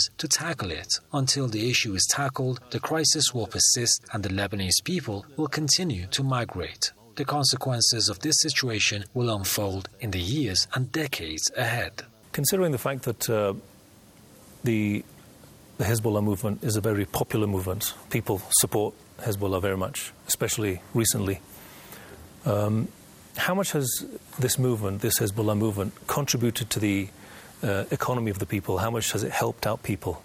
to tackle it. Until the issue is tackled, the crisis will persist and the Lebanese people will continue to migrate. The consequences of this situation will unfold in the years and decades ahead. Considering the fact that the Hezbollah movement is a very popular movement, people support Hezbollah very much, especially recently. How much has this movement, this Hezbollah movement, contributed to the economy of the people? How much has it helped out people?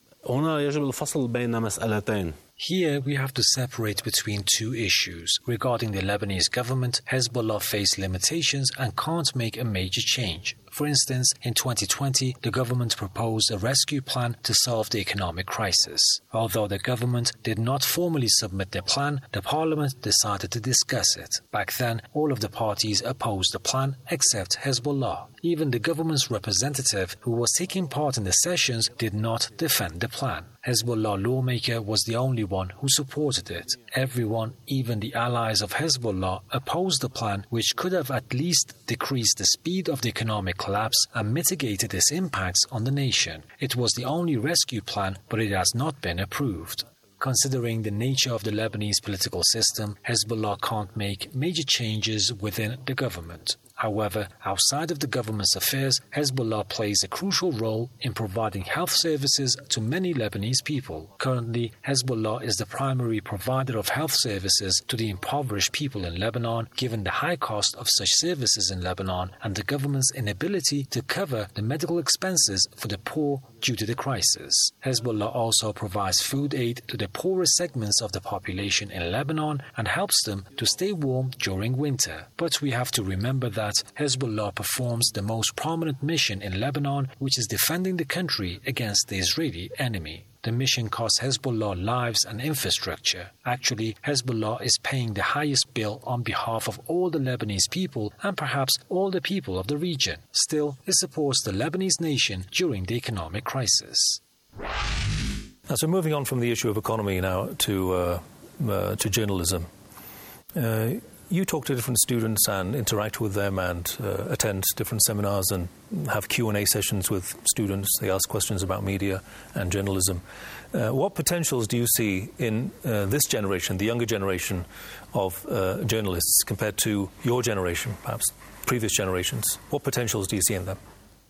Here we have to separate between two issues. Regarding the Lebanese government, Hezbollah face limitations and can't make a major change. For instance, in 2020, the government proposed a rescue plan to solve the economic crisis. Although the government did not formally submit their plan, the parliament decided to discuss it. Back then, all of the parties opposed the plan except Hezbollah. Even the government's representative, who was taking part in the sessions, did not defend the plan. Hezbollah lawmaker was the only one who supported it. Everyone, even the allies of Hezbollah, opposed the plan, which could have at least decreased the speed of the economic collapse and mitigated its impacts on the nation. It was the only rescue plan, but it has not been approved. Considering the nature of the Lebanese political system, Hezbollah can't make major changes within the government. However, outside of the government's affairs, Hezbollah plays a crucial role in providing health services to many Lebanese people. Currently, Hezbollah is the primary provider of health services to the impoverished people in Lebanon, given the high cost of such services in Lebanon and the government's inability to cover the medical expenses for the poor due to the crisis. Hezbollah also provides food aid to the poorest segments of the population in Lebanon and helps them to stay warm during winter. But we have to remember that Hezbollah performs the most prominent mission in Lebanon, which is defending the country against the Israeli enemy. The mission costs Hezbollah lives and infrastructure. Actually, Hezbollah is paying the highest bill on behalf of all the Lebanese people and perhaps all the people of the region. Still, it supports the Lebanese nation during the economic crisis. So moving on from the issue of economy now to journalism. You talk to different students and interact with them and attend different seminars and have Q&A sessions with students. They ask questions about media and journalism. What potentials do you see in this generation, the younger generation of journalists, compared to your generation, perhaps previous generations? What potentials do you see in them?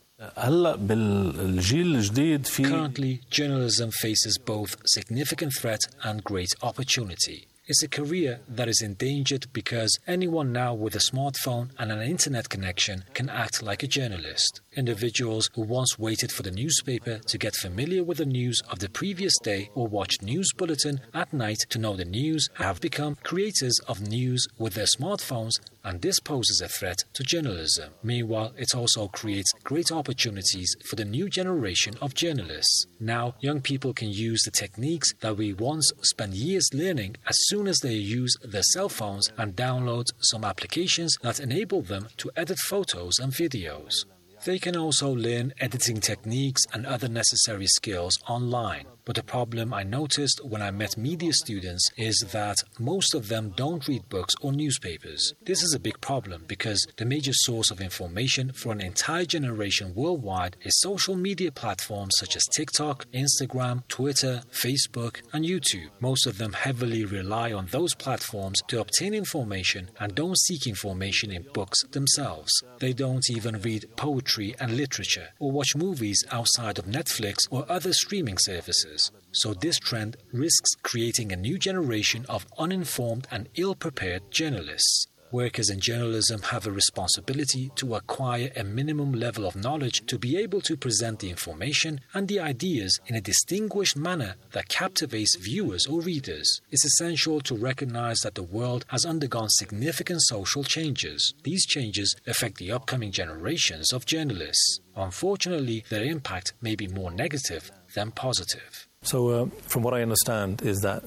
Currently, journalism faces both significant threat and great opportunity. It's a career that is endangered because anyone now with a smartphone and an internet connection can act like a journalist. Individuals who once waited for the newspaper to get familiar with the news of the previous day or watched news bulletin at night to know the news have become creators of news with their smartphones, and this poses a threat to journalism. Meanwhile, it also creates great opportunities for the new generation of journalists. Now, young people can use the techniques that we once spent years learning as soon as they use their cell phones and download some applications that enable them to edit photos and videos. They can also learn editing techniques and other necessary skills online. But the problem I noticed when I met media students is that most of them don't read books or newspapers. This is a big problem because the major source of information for an entire generation worldwide is social media platforms such as TikTok, Instagram, Twitter, Facebook, and YouTube. Most of them heavily rely on those platforms to obtain information and don't seek information in books themselves. They don't even read poetry and literature or watch movies outside of Netflix or other streaming services. So this trend risks creating a new generation of uninformed and ill-prepared journalists. Workers in journalism have a responsibility to acquire a minimum level of knowledge to be able to present the information and the ideas in a distinguished manner that captivates viewers or readers. It's essential to recognize that the world has undergone significant social changes. These changes affect the upcoming generations of journalists. Unfortunately, their impact may be more negative than positive. So, from what I understand, is that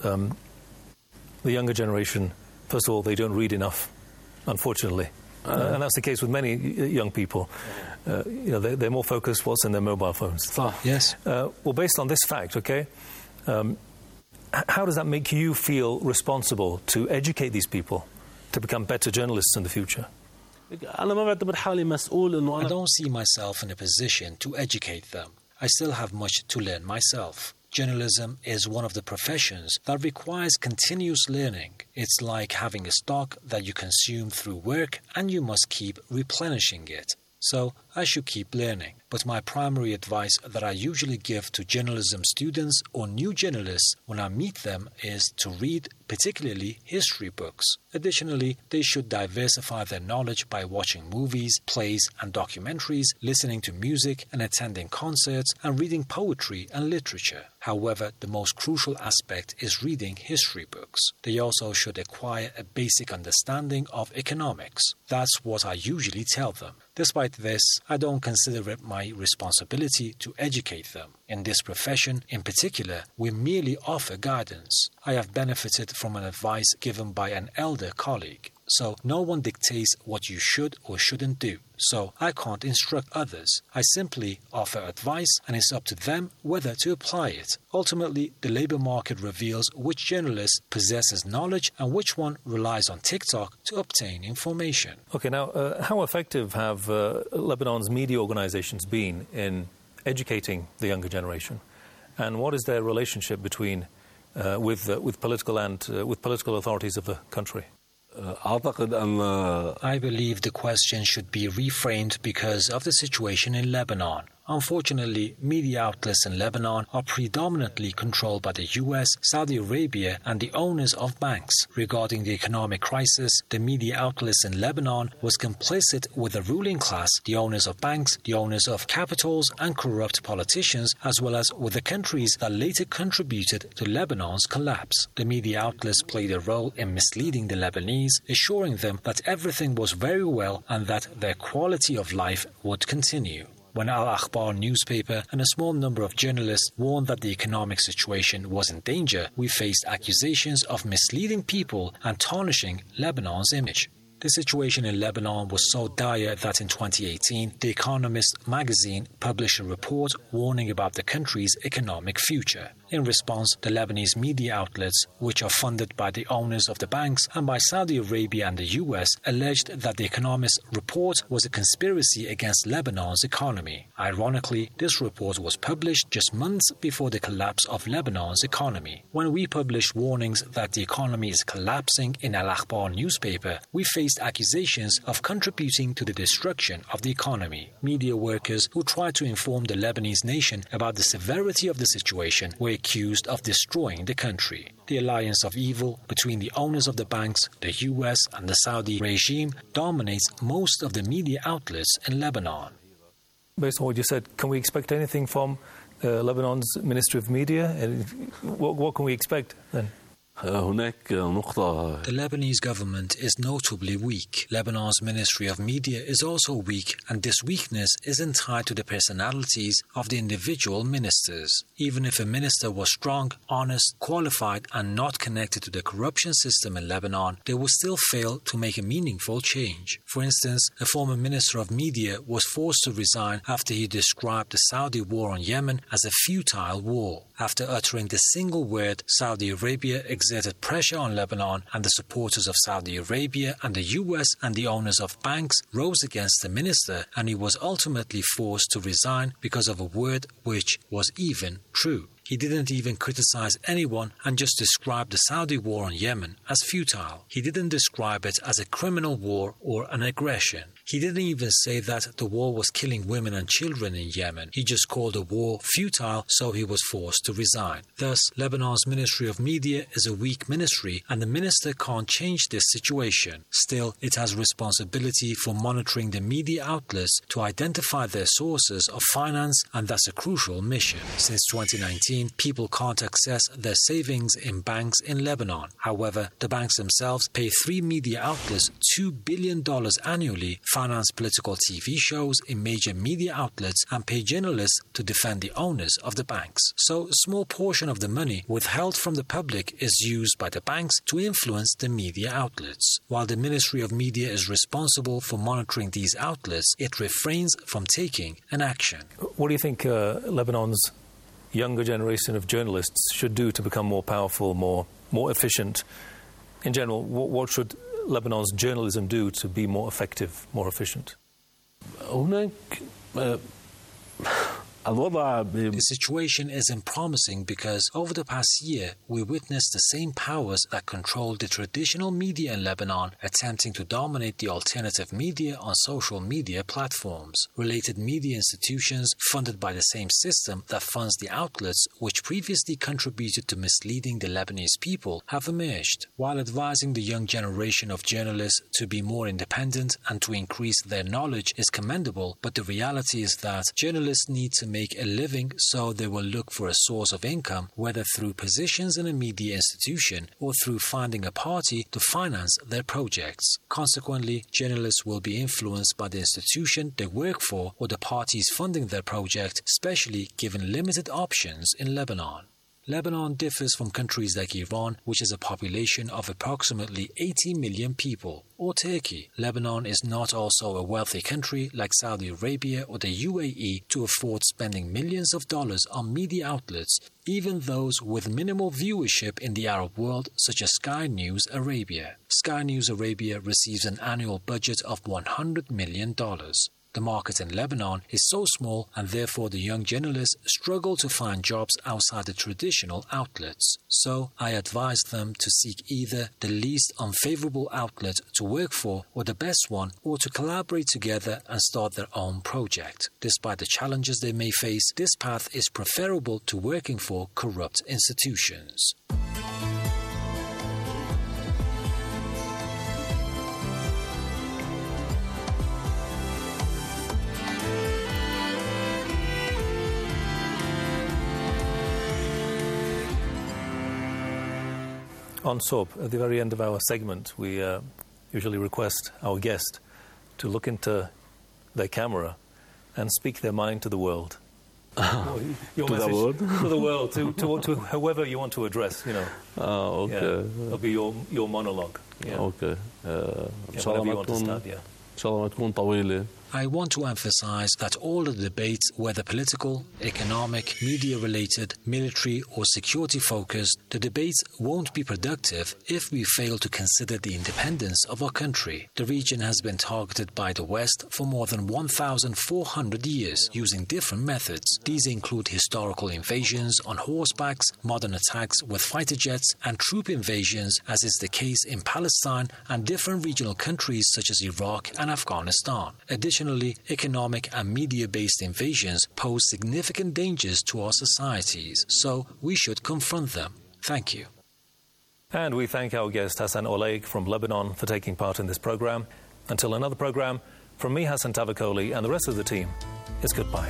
the younger generation, first of all, they don't read enough, unfortunately. And that's the case with many young people. They're more focused what's in their mobile phones. Yes. Well, based on this fact, okay, how does that make you feel responsible to educate these people to become better journalists in the future? I don't see myself in a position to educate them. I still have much to learn myself. Journalism is one of the professions that requires continuous learning. It's like having a stock that you consume through work and you must keep replenishing it. So I should keep learning. But my primary advice that I usually give to journalism students or new journalists when I meet them is to read particularly history books. Additionally, they should diversify their knowledge by watching movies, plays and documentaries, listening to music and attending concerts, and reading poetry and literature. However, the most crucial aspect is reading history books. They also should acquire a basic understanding of economics. That's what I usually tell them. Despite this, I don't consider it my responsibility to educate them. In this profession, in particular, we merely offer guidance. I have benefited from an advice given by an elder colleague. So no one dictates what you should or shouldn't do. So I can't instruct others. I simply offer advice and it's up to them whether to apply it. Ultimately, the labour market reveals which journalist possesses knowledge and which one relies on TikTok to obtain information. Okay, now, how effective have Lebanon's media organisations been in educating the younger generation? And what is their relationship between with political and with political authorities of the country? I believe the question should be reframed because of the situation in Lebanon. Unfortunately, media outlets in Lebanon are predominantly controlled by the US, Saudi Arabia, and the owners of banks. Regarding the economic crisis, the media outlets in Lebanon was complicit with the ruling class, the owners of banks, the owners of capitals, and corrupt politicians, as well as with the countries that later contributed to Lebanon's collapse. The media outlets played a role in misleading the Lebanese, assuring them that everything was very well and that their quality of life would continue. When Al-Akhbar newspaper and a small number of journalists warned that the economic situation was in danger, we faced accusations of misleading people and tarnishing Lebanon's image. The situation in Lebanon was so dire that in 2018, The Economist magazine published a report warning about the country's economic future. In response, the Lebanese media outlets, which are funded by the owners of the banks and by Saudi Arabia and the US, alleged that The Economist report was a conspiracy against Lebanon's economy. Ironically, this report was published just months before the collapse of Lebanon's economy. When we published warnings that the economy is collapsing in Al-Akhbar newspaper, we faced accusations of contributing to the destruction of the economy. Media workers who tried to inform the Lebanese nation about the severity of the situation were accused of destroying the country. The alliance of evil between the owners of the banks, the US, and the Saudi regime dominates most of the media outlets in Lebanon. Based on what you said, can we expect anything from Lebanon's Ministry of Media? What can we expect then? The Lebanese government is notably weak. Lebanon's Ministry of Media is also weak, and this weakness isn't tied to the personalities of the individual ministers. Even if a minister was strong, honest, qualified, and not connected to the corruption system in Lebanon, they would still fail to make a meaningful change. For instance, a former Minister of Media was forced to resign after he described the Saudi war on Yemen as a futile war. After uttering the single word, Saudi Arabia exerted pressure on Lebanon, and the supporters of Saudi Arabia and the US and the owners of banks rose against the minister, and he was ultimately forced to resign because of a word which was even true. He didn't even criticize anyone and just described the Saudi war on Yemen as futile. He didn't describe it as a criminal war or an aggression. He didn't even say that the war was killing women and children in Yemen. He just called the war futile, so he was forced to resign. Thus, Lebanon's Ministry of Media is a weak ministry, and the minister can't change this situation. Still, it has responsibility for monitoring the media outlets to identify their sources of finance, and that's a crucial mission. Since 2019, people can't access their savings in banks in Lebanon. However, the banks themselves pay 3 media outlets $2 billion annually, finance political TV shows in major media outlets, and pay journalists to defend the owners of the banks. So a small portion of the money withheld from the public is used by the banks to influence the media outlets. While the Ministry of Media is responsible for monitoring these outlets, it refrains from taking an action. What do you think Lebanon's younger generation of journalists should do to become more powerful, more efficient? In general, what should Lebanon's journalism do to be more effective, more efficient? The situation isn't promising because over the past year, we witnessed the same powers that control the traditional media in Lebanon attempting to dominate the alternative media on social media platforms. Related media institutions funded by the same system that funds the outlets which previously contributed to misleading the Lebanese people have emerged. While advising the young generation of journalists to be more independent and to increase their knowledge is commendable, but the reality is that journalists need to make a living, so they will look for a source of income, whether through positions in a media institution or through finding a party to finance their projects. Consequently, journalists will be influenced by the institution they work for or the parties funding their project, especially given limited options in Lebanon. Lebanon differs from countries like Iran, which has a population of approximately 80 million people, or Turkey. Lebanon is not also a wealthy country like Saudi Arabia or the UAE to afford spending millions of dollars on media outlets, even those with minimal viewership in the Arab world, such as Sky News Arabia. Sky News Arabia receives an annual budget of $100 million. The market in Lebanon is so small, and therefore the young journalists struggle to find jobs outside the traditional outlets. So I advise them to seek either the least unfavorable outlet to work for or the best one, or to collaborate together and start their own project. Despite the challenges they may face, this path is preferable to working for corrupt institutions. On SOAP, at the very end of our segment, we usually request our guest to look into their camera and speak their mind to the world. Your to message, the world? To the world, to whoever you want to address, you know. Okay. Yeah, it'll be your monologue. Yeah. Okay. Whatever you want to start, yeah. إن شاء الله ما تكون طويلة. I want to emphasize that all the debates, whether political, economic, media-related, military or security-focused, the debates won't be productive if we fail to consider the independence of our country. The region has been targeted by the West for more than 1,400 years using different methods. These include historical invasions on horsebacks, modern attacks with fighter jets, and troop invasions, as is the case in Palestine and different regional countries such as Iraq and Afghanistan. Additionally, economic and media-based invasions pose significant dangers to our societies, so we should confront them. Thank you. And we thank our guest Hassan Oleg from Lebanon for taking part in this program. Until another program, from me, Hassan Tavakoli, and the rest of the team, it's goodbye.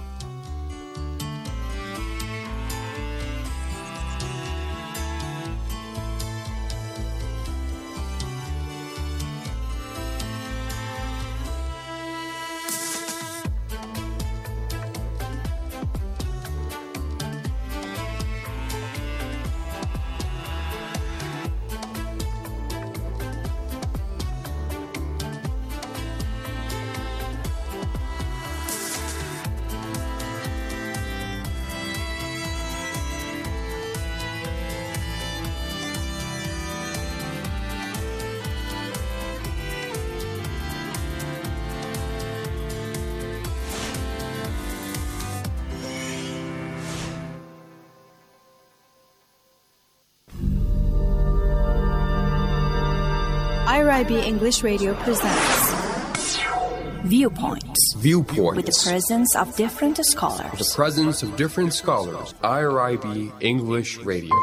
IRIB English Radio presents Viewpoints. Viewpoints. With the presence of different scholars. The presence of different scholars. IRIB English Radio.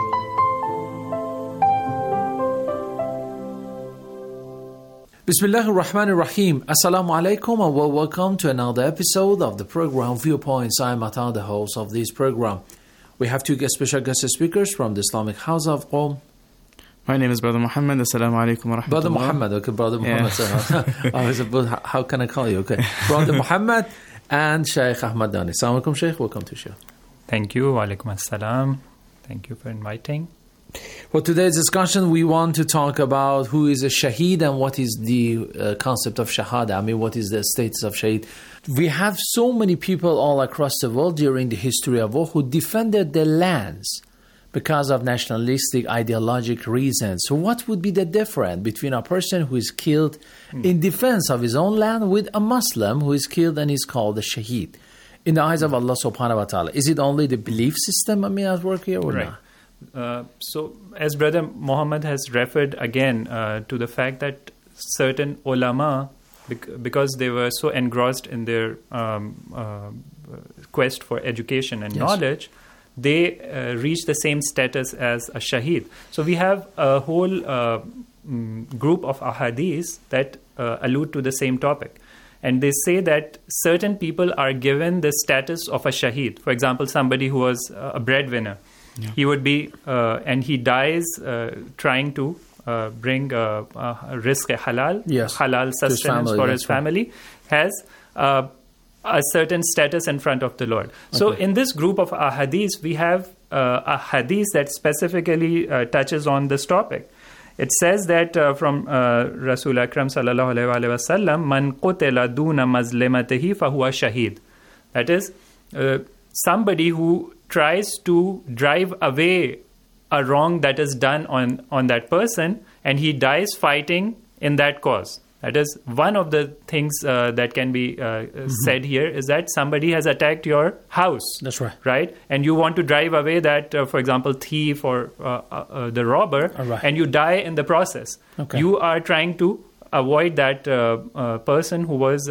Bismillah ar-Rahman ar-Rahim. Assalamu alaikum and welcome to another episode of the program Viewpoints. I am Ata, the host of this program. We have two special guest speakers from the Islamic House of Qom. My name is Brother Muhammad. Assalamu alaikum wa rahmatullah. Brother Muhammad, okay, Brother Muhammad. Yeah. How can I call you? Okay. Brother Muhammad and Shaykh Ahmad Dani. Assalamu alaikum, Shaykh. Welcome to the show. Thank you. Wa alaikum assalam. Thank you for inviting. For today's discussion, we want to talk about who is a shaheed and what is the concept of shahada. I mean, what is the status of shaheed? We have so many people all across the world during the history of war who defended their lands because of nationalistic, ideologic reasons. So what would be the difference between a person who is killed in defense of his own land with a Muslim who is killed and is called a shaheed? in the eyes of Allah subhanahu wa ta'ala? Is it only the belief system at work here or not? So, as Brother Muhammad has referred again to the fact that certain ulama, because they were so engrossed in their quest for education and knowledge, they reach the same status as a shaheed. So we have a whole group of ahadith that allude to the same topic. And they say that certain people are given the status of a shaheed. For example, somebody who was a breadwinner. Yeah. He would be, and he dies trying to bring rizq halal, halal sustenance for his family, has a certain status in front of the Lord. Okay. So in this group of ahadith, we have a hadith that specifically touches on this topic. It says that from Rasul Akram sallallahu alaihi wasallam, man qutila duna mazlimatihi fahuwa shaheed. That is, somebody who tries to drive away a wrong that is done on that person, and he dies fighting in that cause. That is one of the things that can be said here, is that somebody has attacked your house. That's right. Right? And you want to drive away that, for example, thief or the robber, and you die in the process. Okay. You are trying to avoid that person who was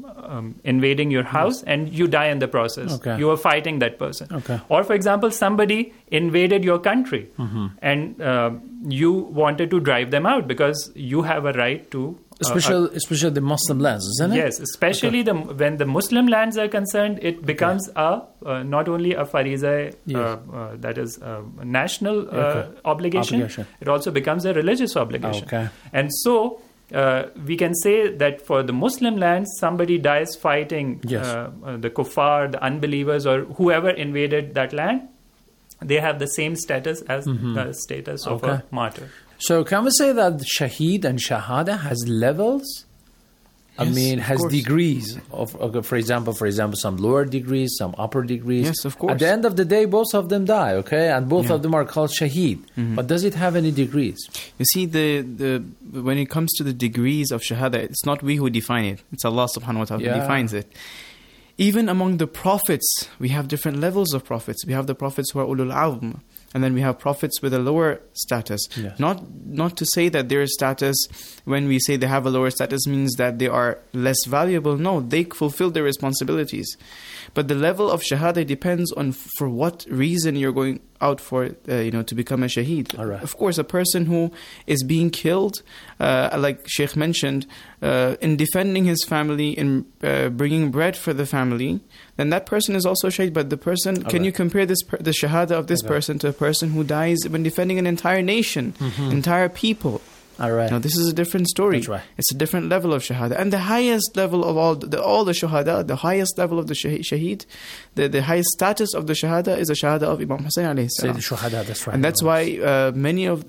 invading your house, and you die in the process. Okay. You are fighting that person. Okay. Or, for example, somebody invaded your country, and you wanted to drive them out because you have a right to... Especially the Muslim lands, isn't it? Yes, especially when the Muslim lands are concerned, it becomes not only a fariza, that is a national obligation, it also becomes a religious obligation. Okay. And so we can say that for the Muslim lands, somebody dies fighting the kuffar, the unbelievers, or whoever invaded that land, they have the same status as the status of a martyr. So can we say that shaheed and shahada has levels? Yes, I mean, has degrees of, for example, some lower degrees, some upper degrees. Yes, of course. At the end of the day, both of them die, okay? And both of them are called shaheed. But does it have any degrees? You see, when it comes to the degrees of shahada, it's not we who define it. It's Allah subhanahu wa ta'ala who defines it. Even among the prophets, we have different levels of prophets. We have the prophets who are ulul azm, and then we have prophets with a lower status. Yes. Not to say that their status, when we say they have a lower status, means that they are less valuable. No, they fulfill their responsibilities. But the level of shahada depends on for what reason you're going out for, to become a shaheed. Right. Of course, a person who is being killed, like Sheikh mentioned, in defending his family, in bringing bread for the family, then that person is also shaheed. But the person, can you compare the shahada of this person to a person who dies when defending an entire nation, entire people? All right. Now, this is a different story. That's right. It's a different level of shahada. And the highest level of all the shuhada, the highest level of the shaheed, the highest status of the shahada is the shahada of Imam Hussein alayhi salam. Shuhada, that's right. And that's why many of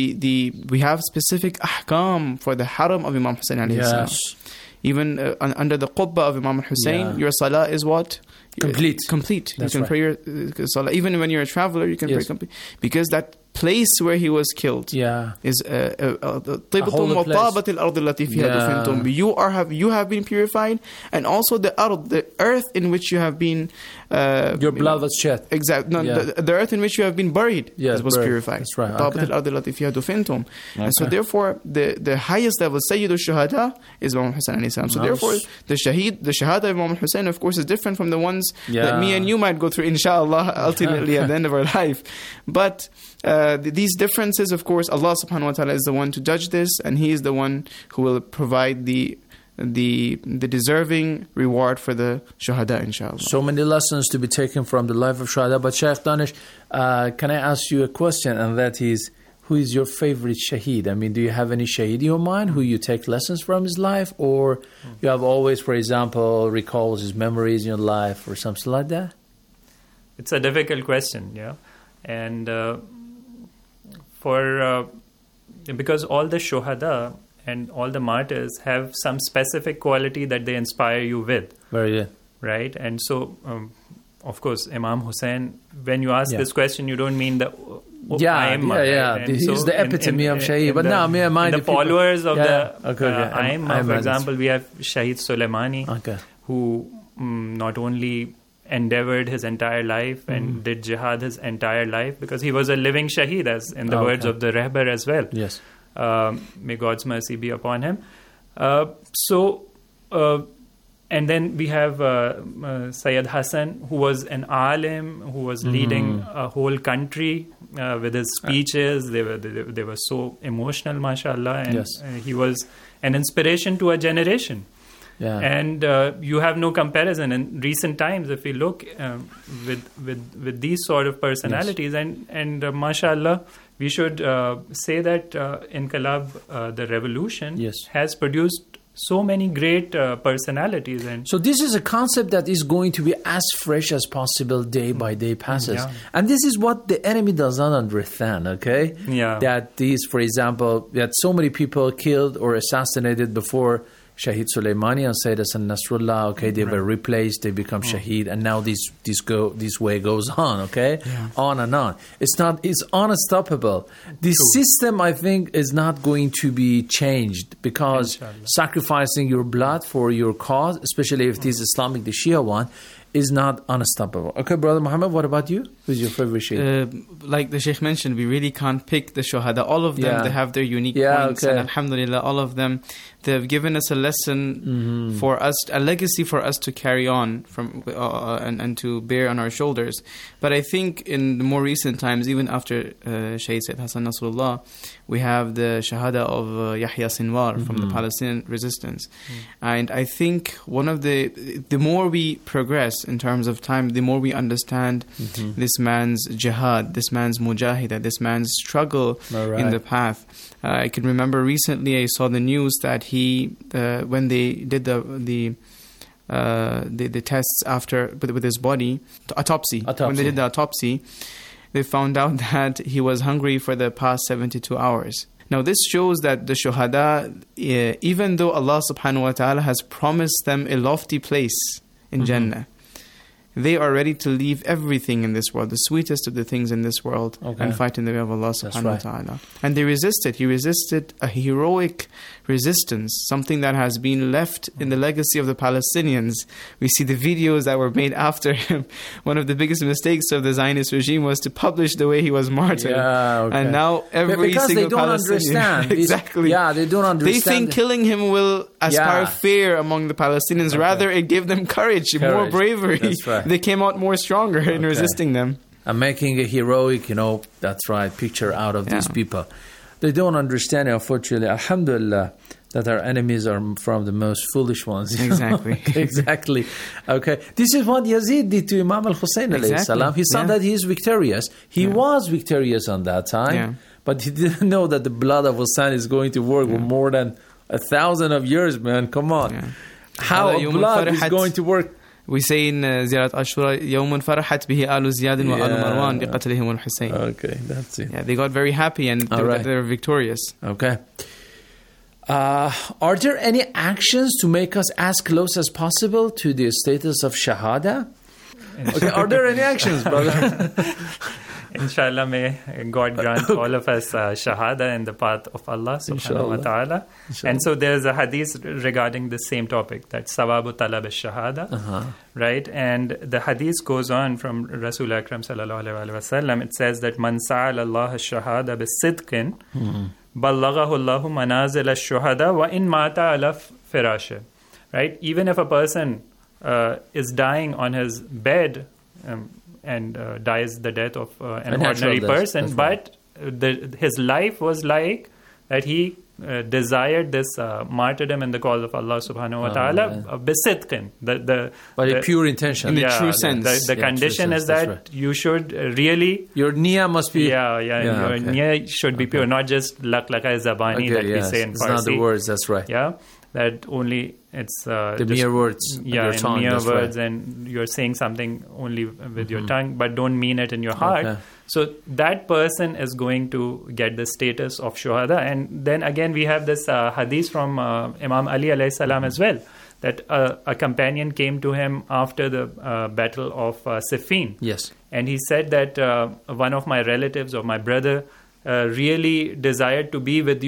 we have specific ahkam for the haram of Imam Hussein alayhi salam. Even under the qubba of Imam Hussein, your salah is what? Complete. That's you can pray your salah. Even when you're a traveler, you can pray complete. Because that place where he was killed is طِبْتُمْ وَطَابَتِ الْأَرْضِ الَّتِي فِيهَا دُفِنْتُمْ. You have been purified, and also the earth in which you have been your blood was shed. Exactly. No, the earth in which you have been buried was purified. That's right. طَابَتِ الْأَرْضِ الَّتِي فِيهَا دُفِنْتُمْ. And so therefore the highest level, Sayyid al-Shuhada, is Imam Hussein alayhi salam. So therefore the shahada of Imam Hussein, of course, is different from the ones that me and you might go through, inshallah, ultimately at the end of our life. But these differences, of course, Allah subhanahu wa ta'ala is the one to judge this, and He is the one who will provide the deserving reward for the shuhada, inshallah. So many lessons to be taken from the life of shuhada. But Shaykh Danish, can I ask you a question, and that is, who is your favorite shaheed? I mean, do you have any shaheed in your mind who you take lessons from his life, or you have always, for example, recalls his memories in your life or something like that? It's a difficult question, and because all the shuhada and all the martyrs have some specific quality that they inspire you with. Very good. Right? And so, of course, Imam Hussein, when you ask this question, you don't mean the Right? He's the epitome of shaheed. But now, the followers of the Aimma, for example, we have Shahid Soleimani, who not only endeavored his entire life and did jihad his entire life, because he was a living shaheed, as in the words of the Rehbar as well. Yes. May God's mercy be upon him. And then we have Sayyid Hassan, who was an alim, who was leading a whole country with his speeches. They were so emotional, mashallah, and he was an inspiration to a generation. Yeah. And you have no comparison in recent times if we look with these sort of personalities. And mashallah, we should say that Inqilab, the revolution, has produced so many great personalities. And so this is a concept that is going to be as fresh as possible day by day passes. Yeah. And this is what the enemy does not understand, okay? Yeah. That these, for example, that so many people killed or assassinated before Shahid Soleimani and Sayyid Hassan Nasrullah, okay, they were replaced, they become Shaheed, and now this way goes on, okay? Yeah. On and on. It's unstoppable. This system, I think, is not going to be changed, because sacrificing your blood for your cause, especially if it is Islamic, the Shia one, is not unstoppable. Okay, Brother Muhammad, what about you? Who's your favorite Shaheed? Like the Sheikh mentioned, we really can't pick the Shuhada. All of them, they have their unique points. Okay. And alhamdulillah, all of them, they've given us a lesson for us, a legacy for us to carry on from and to bear on our shoulders. But I think in the more recent times, even after Shaheed Sayyid Hassan Nasrullah, we have the Shahada of Yahya Sinwar from the Palestinian resistance. And I think one of the more we progress in terms of time, the more we understand this man's jihad, this man's mujahidah, this man's struggle in the path. I can remember recently I saw the news that he, when they did the tests after with his body, autopsy. When they did the autopsy, they found out that he was hungry for the past 72 hours. Now this shows that the shuhada, even though Allah subhanahu wa ta'ala has promised them a lofty place in Jannah, they are ready to leave everything in this world, the sweetest of the things in this world, and fight in the way of Allah subhanahu wa ta'ala. And they resisted. He resisted a heroic resistance, something that has been left in the legacy of the Palestinians. We see the videos that were made after him. One of the biggest mistakes of the Zionist regime was to publish the way he was martyred. And now every single Palestinian... Understand. Exactly. They don't understand. They think killing him will aspire fear among the Palestinians. Rather, it gave them courage, more bravery. That's right. They came out more stronger in resisting them. And making a heroic, picture out of these people. They don't understand, unfortunately, alhamdulillah, that our enemies are from the most foolish ones. Exactly. Exactly. Okay. This is what Yazid did to Imam al-Hussein alayhi salam. He saw that he is victorious. He was victorious on that time, but he didn't know that the blood of Hussein is going to work for more than 1,000 of years, man. Come on. How blood is going to work? We say in Ziyarat Ashura, يَوْمٌ فَرَحَتْ بِهِ آلُ زِيَادٍ وَآلُ مَرْوَانٍ بِقَتْلِهِمُ الْحُسَيْنِ. Okay, that's it. Yeah, they got very happy and they're victorious. Okay. Are there any actions to make us as close as possible to the status of Shahada? Okay, are there any actions, brother? Inshallah, may God grant all of us shahada in the path of Allah subhanahu wa ta'ala. And so there's a hadith regarding the same topic, that sawabu talab al-shahada, right? And the hadith goes on from Rasul Akram sallallahu alayhi wa sallam. It says that man sa'al Allah al-shahada bis-sidqin ballaghahu Allahu manazil al-shuhada wa in mata ala firashe. Right? Even if a person is dying on his bed, and dies the death of an ordinary person, but his life was like that he desired this martyrdom in the cause of Allah subhanahu wa ta'ala bisidqin, by a pure intention, in the true sense. The condition is that you should really, your niyyah must be your niyyah should be pure, not just lak-laka zabani that we say in Farsi. It's not the words, that's right. That only it's the mere words. Your tongue, mere words, and you're saying something only with your tongue, but don't mean it in your heart. So that person is going to get the status of shuhada. And then again, we have this hadith from Imam Ali alayhi salam as well, that a companion came to him after the battle of Siffin. Yes, and he said that one of my relatives or my brother really desired to be with you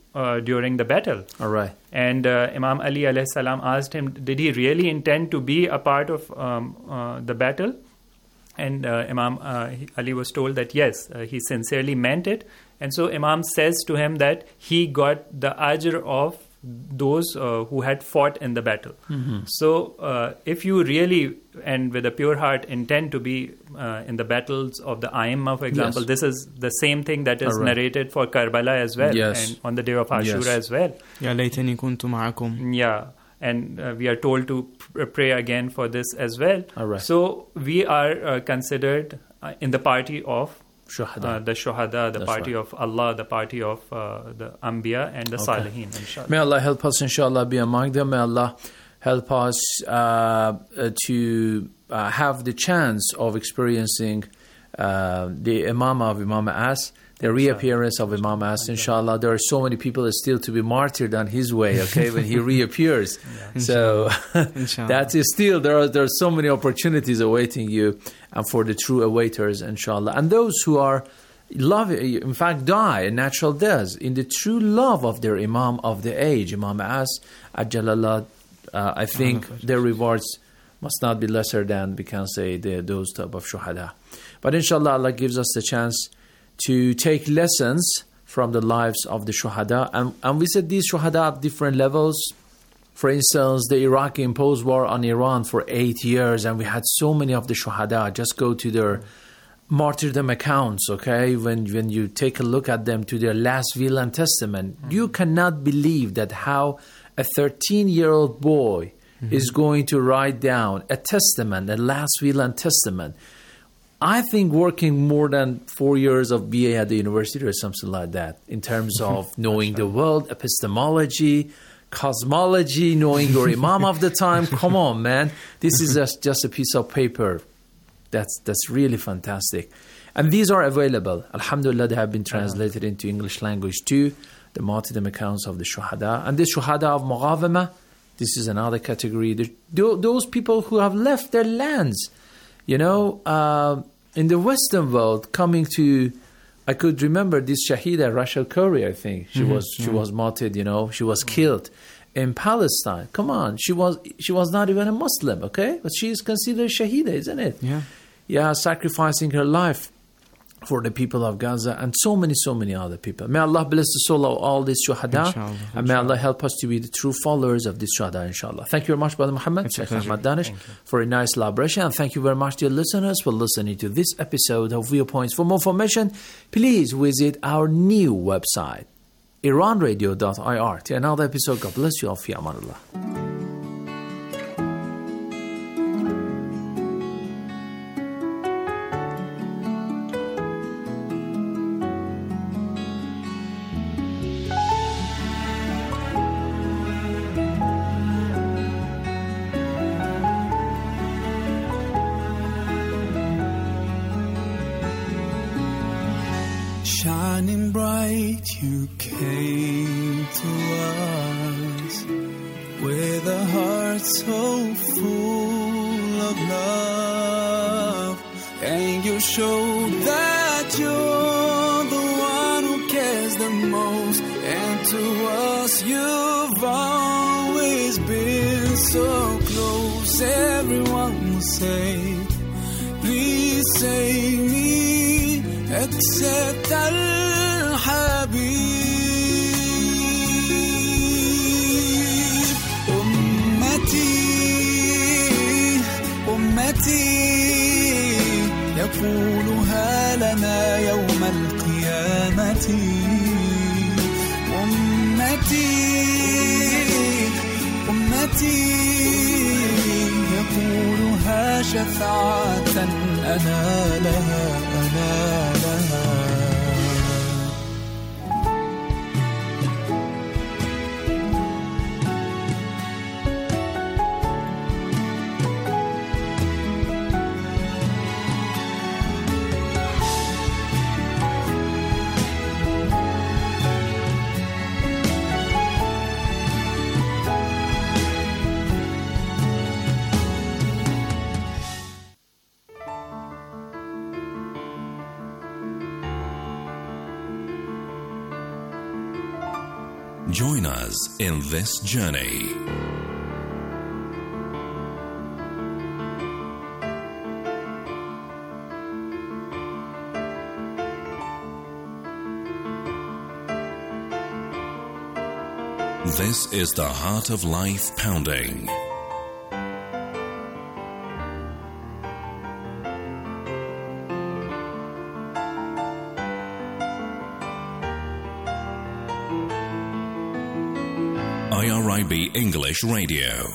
during the battle. All right. And Imam Ali alayhi salam asked him, did he really intend to be a part of the battle? And Imam Ali was told that yes, he sincerely meant it. And so Imam says to him that he got the ajr of those who had fought in the battle. So if you really and with a pure heart intend to be in the battles of the Aimma, for example, this is the same thing that is narrated for Karbala as well, and on the day of Ashura as well. Ya laytani kuntu ma'akum. Yeah. And we are told to pray again for this as well. So we are considered in the party of Shuhada. The Shuhada, the party of Allah, the party of the Anbiya and the Salihin, inshallah. May Allah help us, inshallah, be among them. May Allah help us to have the chance of experiencing the Imamah of Imam As, the reappearance of Imam As, inshallah. There are so many people still to be martyred on his way, okay, when he reappears. So that is still, there are so many opportunities awaiting you and for the true awaiters, inshallah. And those who are in fact die a natural death in the true love of their Imam of the age, Imam As, Ajjalallah, I think their rewards must not be lesser than, we can say, those type of shuhada. But inshallah, Allah gives us the chance to take lessons from the lives of the shuhada. And we said these shuhada have different levels. For instance, the Iraqi imposed war on Iran for 8 years, and we had so many of the shuhada. Just go to their martyrdom accounts, okay? When you take a look at them, to their last will and testament, you cannot believe that how a 13-year-old boy is going to write down a testament, a last will and testament. I think working more than 4 years of BA at the university or something like that, in terms of knowing the world, epistemology, cosmology, knowing your Imam of the time. Come on, man. This is just a piece of paper. That's really fantastic. And these are available. Alhamdulillah, they have been translated into English language too, the martyrdom accounts of the shuhada. And the shuhada of Mughawamah, this is another category. Those people who have left their lands, you know, in the Western world, coming to, I could remember this Shahida, Rachel Corrie, I think. She was martyred, you know, she was killed in Palestine. Come on, she was not even a Muslim, okay? But she is considered Shahida, isn't it? Yeah, sacrificing her life for the people of Gaza and so many other people. May Allah bless the soul of all these shuhada, and may Allah help us to be the true followers of this shuhada, inshallah. Thank you very much, Brother Muhammad, Sheikh Ahmad Danish, for a nice elaboration. And thank you very much, dear listeners, for listening to this episode of Viewpoints. For more information, please visit our new website, iranradio.ir. Till another episode, God bless you all. Fi amanullah. Shining bright, you came to us with a heart so full of love, and you showed that you're the one who cares the most, and to us you've always been so close. Everyone will say, please save me, except Al-Habib. أمتي يقولها لنا يوم القيامة. أمتي يقولها شفاعة أنا لها. Join us in this journey. This is the Heart of Life Pounding. IRIB English Radio.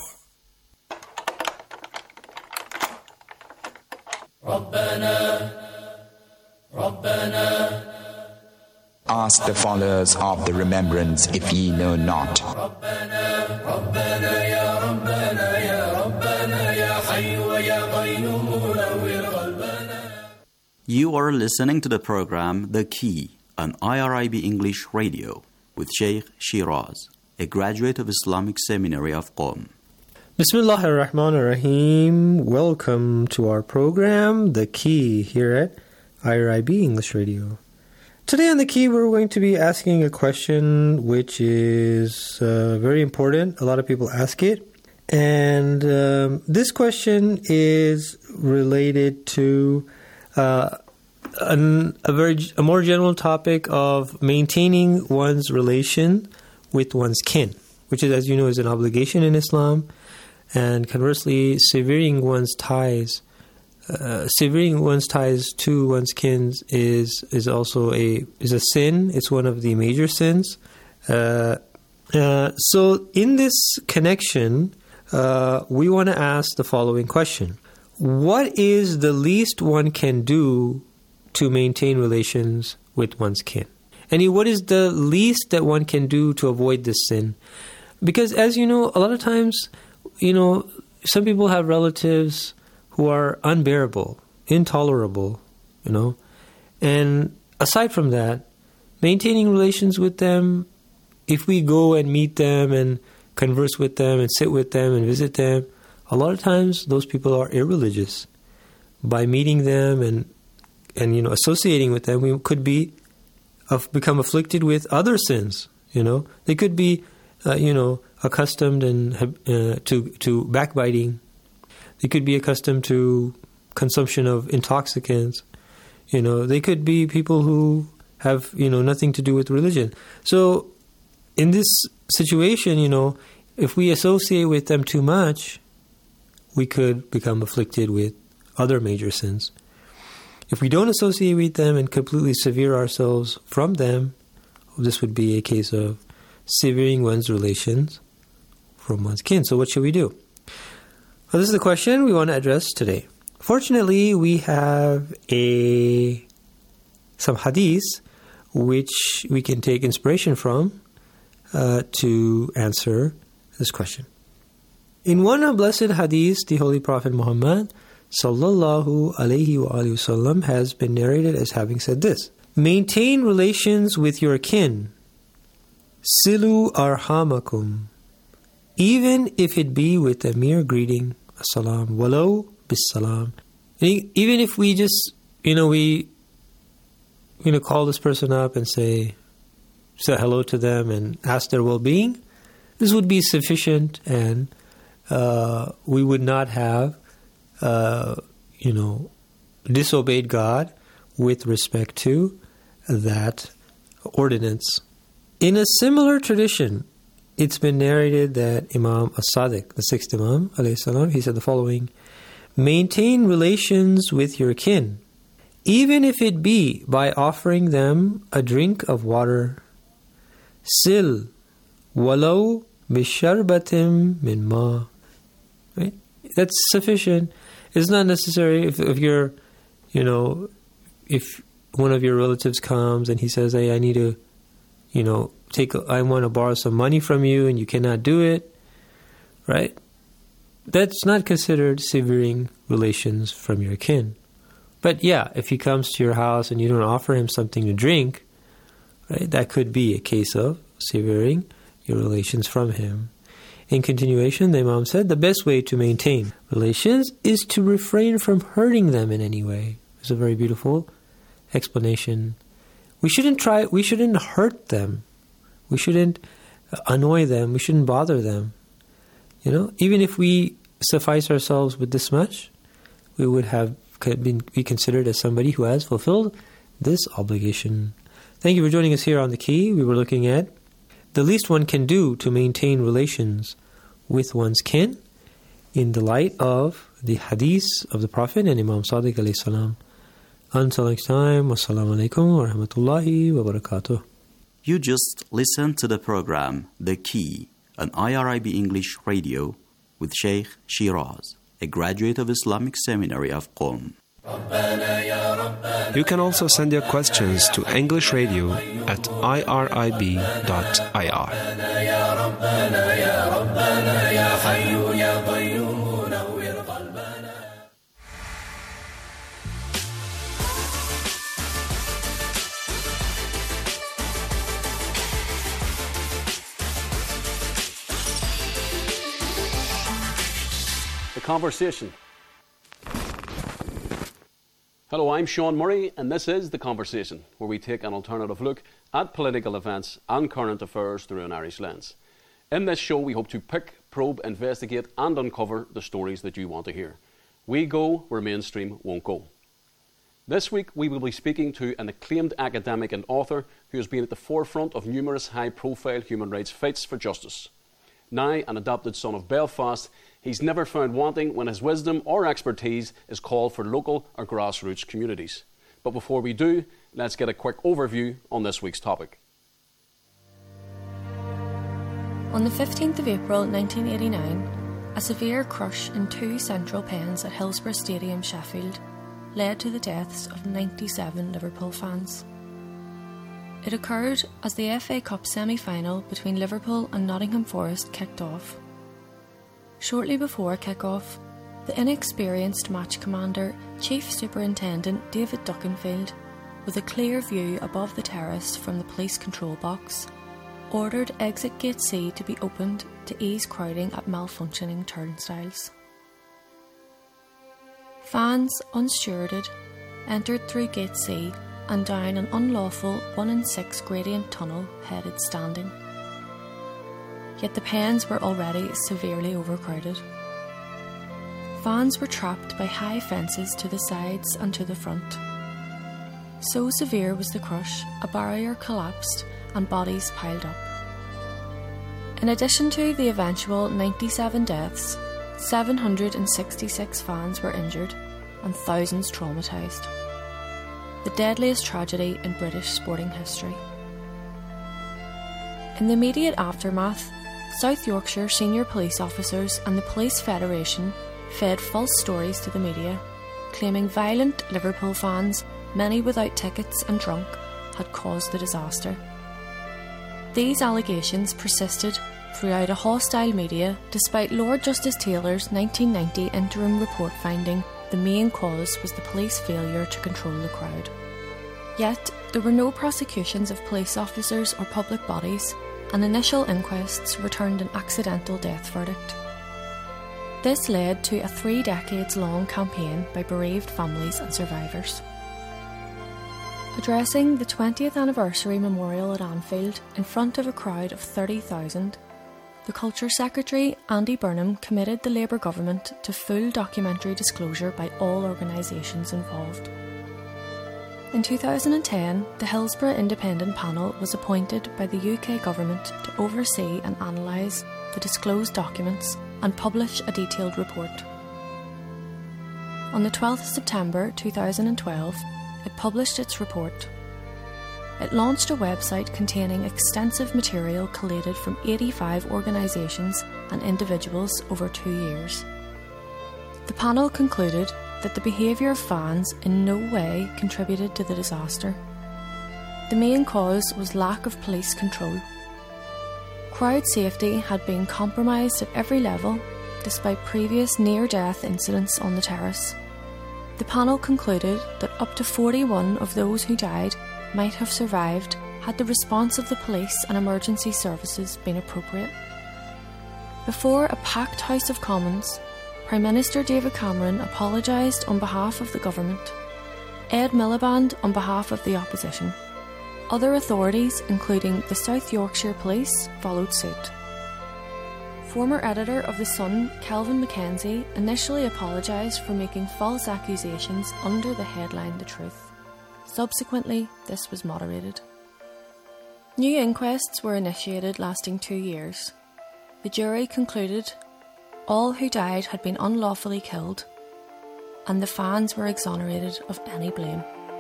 Ask the followers of the remembrance if ye know not. You are listening to the program The Key on IRIB English Radio with Sheikh Shiraz, a graduate of Islamic Seminary of Qom. Bismillahir Rahmanir Rahim. Welcome to our program The Key here at IRIB English Radio. Today on The Key, we're going to be asking a question which is very important. A lot of people ask it. And this question is related to a more general topic of maintaining one's relation with one's kin, which is, as you know, is an obligation in Islam. And conversely, severing one's ties to one's kin is also a sin. It's one of the major sins. So in this connection, we want to ask the following question: what is the least one can do to maintain relations with one's kin? And what is the least that one can do to avoid this sin? Because, as you know, a lot of times, some people have relatives who are unbearable, intolerable, And aside from that, maintaining relations with them, if we go and meet them and converse with them and sit with them and visit them, a lot of times those people are irreligious. By meeting them and associating with them, we could become afflicted with other sins. They could be accustomed to backbiting. They could be accustomed to consumption of intoxicants. They could be people who have nothing to do with religion. So in this situation, if we associate with them too much, we could become afflicted with other major sins. If we don't associate with them and completely sever ourselves from them, this would be a case of severing one's relations from one's kin. So what should we do? Well, this is the question we want to address today. Fortunately, we have some hadiths which we can take inspiration from to answer this question. In one blessed hadith, the Holy Prophet Muhammad sallallahu alayhi wa sallam has been narrated as having said this: maintain relations with your kin, silu arhamakum, even if it be with a mere greeting, as-salam, walau bis-salam. Even if we just, call this person up and say hello to them and ask their well-being, this would be sufficient, and we would not have, disobeyed God with respect to that ordinance. In a similar tradition, it's been narrated that Imam As-Sadiq, the sixth Imam, alayhi salam, he said the following: maintain relations with your kin, even if it be by offering them a drink of water. Sil walau bisharbatim min ma. Right? That's sufficient. It's not necessary if you're, if one of your relatives comes and he says, hey, I need to, I want to borrow some money from you and you cannot do it, right? That's not considered severing relations from your kin. But yeah, if he comes to your house and you don't offer him something to drink, right, that could be a case of severing your relations from him. In continuation, the Imam said, the best way to maintain relations is to refrain from hurting them in any way. It's a very beautiful explanation. We shouldn't hurt them. We shouldn't annoy them, we shouldn't bother them. Even if we suffice ourselves with this much, we would be considered as somebody who has fulfilled this obligation. Thank you for joining us here on The Key. We were looking at the least one can do to maintain relations with one's kin in the light of the hadith of the Prophet and Imam Sadiq alayhi salam. Until next time, wassalamu alaikum wa rahmatullahi wa barakatuh. You just listened to the program The Key on IRIB English Radio with Sheikh Shiraz, a graduate of Islamic Seminary of Qom. You can also send your questions to English Radio at irib.ir. The Conversation. Hello, I'm Sean Murray, and this is The Conversation, where we take an alternative look at political events and current affairs through an Irish lens. In this show, we hope to pick, probe, investigate and uncover the stories that you want to hear. We go where mainstream won't go. This week, we will be speaking to an acclaimed academic and author who has been at the forefront of numerous high-profile human rights fights for justice. Now an adopted son of Belfast, he's never found wanting when his wisdom or expertise is called for local or grassroots communities. But before we do, let's get a quick overview on this week's topic. On the 15th of April 1989, a severe crush in two central pens at Hillsborough Stadium, Sheffield, led to the deaths of 97 Liverpool fans. It occurred as the FA Cup semi-final between Liverpool and Nottingham Forest kicked off. Shortly before kick-off, the inexperienced match commander, Chief Superintendent David Duckenfield, with a clear view above the terrace from the police control box, ordered exit gate C to be opened to ease crowding at malfunctioning turnstiles. Fans, unstewarded, entered through gate C and down an unlawful 1-in-6 gradient tunnel headed standing. Yet the pens were already severely overcrowded. Fans were trapped by high fences to the sides and to the front. So severe was the crush, a barrier collapsed and bodies piled up. In addition to the eventual 97 deaths, 766 fans were injured and thousands traumatised. The deadliest tragedy in British sporting history. In the immediate aftermath, South Yorkshire senior police officers and the Police Federation fed false stories to the media, claiming violent Liverpool fans, many without tickets and drunk, had caused the disaster. These allegations persisted throughout a hostile media, despite Lord Justice Taylor's 1990 interim report finding the main cause was the police failure to control the crowd. Yet, there were no prosecutions of police officers or public bodies, and initial inquests returned an accidental death verdict. This led to a 3 decades-long campaign by bereaved families and survivors. Addressing the 20th anniversary memorial at Anfield in front of a crowd of 30,000, the Culture Secretary, Andy Burnham, committed the Labour government to full documentary disclosure by all organisations involved. In 2010, the Hillsborough Independent Panel was appointed by the UK government to oversee and analyse the disclosed documents and publish a detailed report. On the 12th of September 2012, it published its report. It launched a website containing extensive material collated from 85 organisations and individuals over 2 years. The panel concluded that the behaviour of fans in no way contributed to the disaster. The main cause was lack of police control. Crowd safety had been compromised at every level, despite previous near-death incidents on the terrace. The panel concluded that up to 41 of those who died might have survived had the response of the police and emergency services been appropriate. Before a packed House of Commons, Prime Minister David Cameron apologised on behalf of the government, Ed Miliband on behalf of the opposition, Other authorities, including the South Yorkshire Police, followed suit. Former editor of The Sun, Calvin Mackenzie, initially apologised for making false accusations under the headline The Truth. Subsequently, this was moderated. New inquests were initiated lasting 2 years. The jury concluded all who died had been unlawfully killed, and the fans were exonerated of any blame.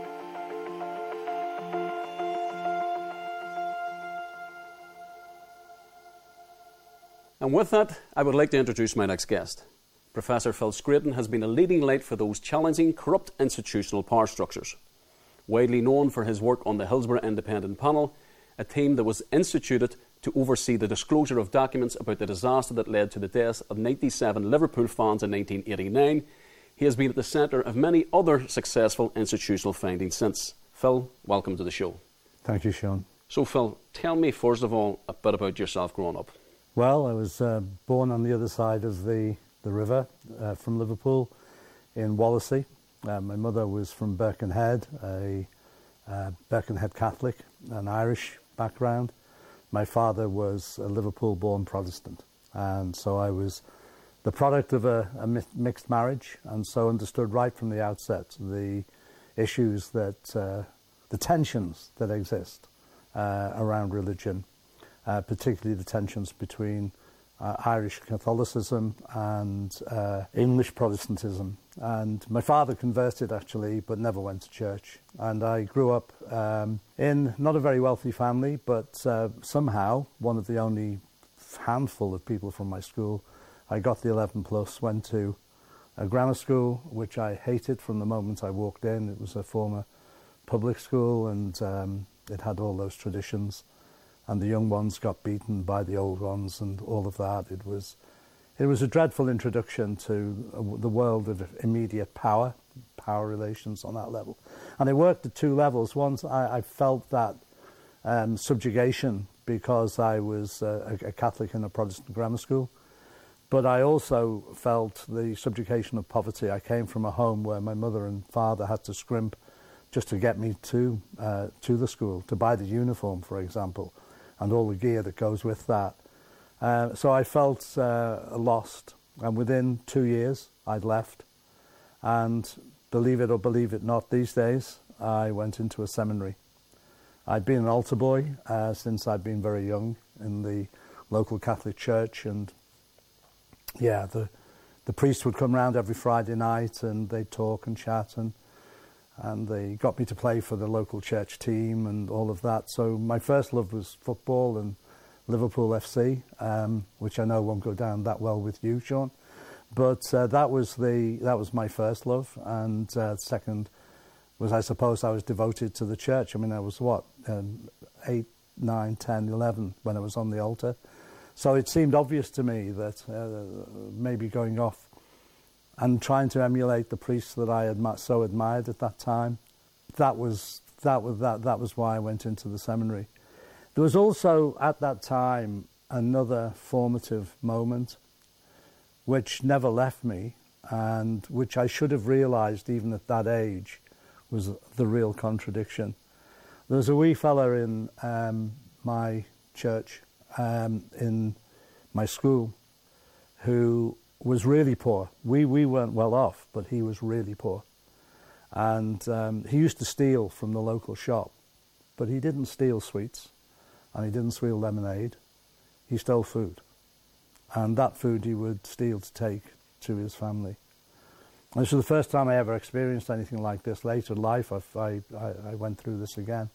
And with that, I would like to introduce my next guest. Professor Phil Scraton has been a leading light for those challenging corrupt institutional power structures. Widely known for his work on the Hillsborough Independent Panel, a team that was instituted to oversee the disclosure of documents about the disaster that led to the deaths of 97 Liverpool fans in 1989, he has been at the centre of many other successful institutional findings since. Phil, welcome to the show. Thank you, Sean. So, Phil, tell me first of all a bit about yourself growing up. Well, I was born on the other side of the river from Liverpool in Wallasey. My mother was from Birkenhead, a Birkenhead Catholic, an Irish background. My father was a Liverpool-born Protestant, and so I was the product of a mixed marriage, and so understood right from the outset the issues that, the tensions that exist around religion. Particularly the tensions between Irish Catholicism and English Protestantism. And my father converted, actually, but never went to church. And I grew up in not a very wealthy family, but somehow one of the only handful of people from my school. I got the 11 plus, went to a grammar school, which I hated from the moment I walked in. It was a former public school, and it had all those traditions. And the young ones got beaten by the old ones and all of that. It was a dreadful introduction to the world of immediate power relations on that level. And it worked at two levels. Once I felt that subjugation because I was a Catholic in a Protestant grammar school. But I also felt the subjugation of poverty. I came from a home where my mother and father had to scrimp just to get me to the school, to buy the uniform, for example, and all the gear that goes with that. So I felt lost, and within 2 years I'd left, and believe it or believe it not, these days I went into a seminary. I'd been an altar boy since I'd been very young in the local Catholic church, and yeah, the priest would come round every Friday night and they'd talk and chat, and they got me to play for the local church team and all of that. So my first love was football and Liverpool FC, which I know won't go down that well with you, Sean. But that was my first love. And second was, I suppose, I was devoted to the church. I mean, I was 8, 9, 10, 11 when I was on the altar. So it seemed obvious to me that maybe going off and trying to emulate the priests that I so admired at that time, that was why I went into the seminary. There was also at that time another formative moment which never left me, and which I should have realised even at that age was the real contradiction. There was a wee fella in my church, in my school, who was really poor. We weren't well off, but he was really poor. And he used to steal from the local shop, but he didn't steal sweets, and he didn't steal lemonade. He stole food. And that food he would steal to take to his family. And this was the first time I ever experienced anything like this. Later in life, I went through this again.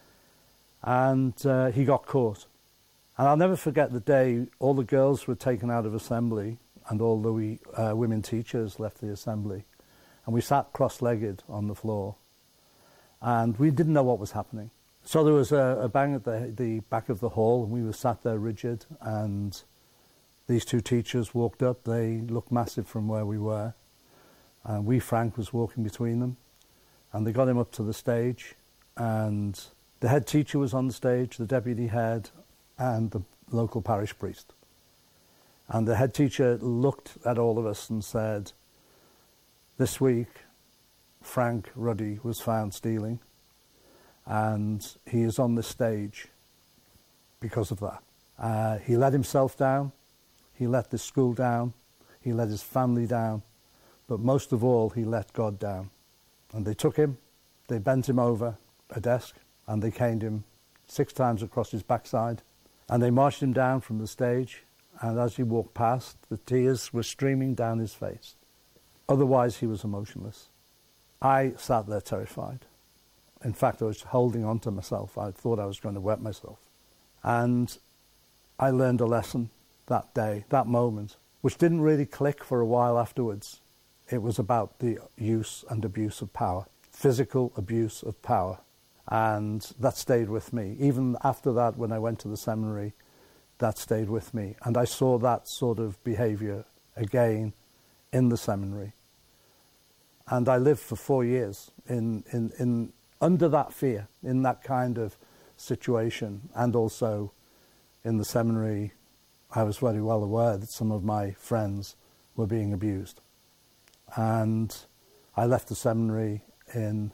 And he got caught. And I'll never forget the day all the girls were taken out of assembly and all the women teachers left the assembly. And we sat cross-legged on the floor. And we didn't know what was happening. So there was a bang at the back of the hall, and we were sat there rigid, and these two teachers walked up. They looked massive from where we were. And Frank was walking between them. And they got him up to the stage, and the head teacher was on the stage, the deputy head, and the local parish priest. And the head teacher looked at all of us and said, "This week, Frank Ruddy was found stealing, And he is on the stage because of that. He let himself down, he let the school down, he let his family down, but most of all, he let God down. And they took him, they bent him over a desk, and they caned him 6 times across his backside, and they marched him down from the stage, and as he walked past, the tears were streaming down his face. Otherwise, he was emotionless. I sat there terrified. In fact, I was holding on to myself. I thought I was going to wet myself. And I learned a lesson that day, that moment, which didn't really click for a while afterwards. It was about the use and abuse of power, physical abuse of power. And that stayed with me. Even after that, when I went to the seminary, that stayed with me. And I saw that sort of behavior again in the seminary. And I lived for 4 years in under that fear, in that kind of situation. And also in the seminary, I was very well aware that some of my friends were being abused. And I left the seminary in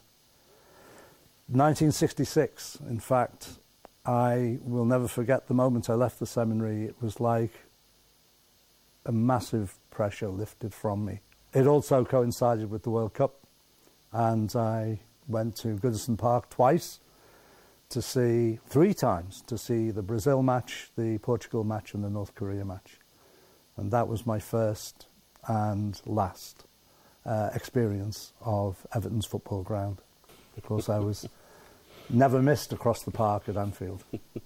1966. In fact, I will never forget the moment I left the seminary. It was like a massive pressure lifted from me. It also coincided with the World Cup, and I went to Goodison Park twice to see, 3 times, to see the Brazil match, the Portugal match, and the North Korea match. And that was my first and last experience of Everton's football ground, because I was never missed across the park at Anfield.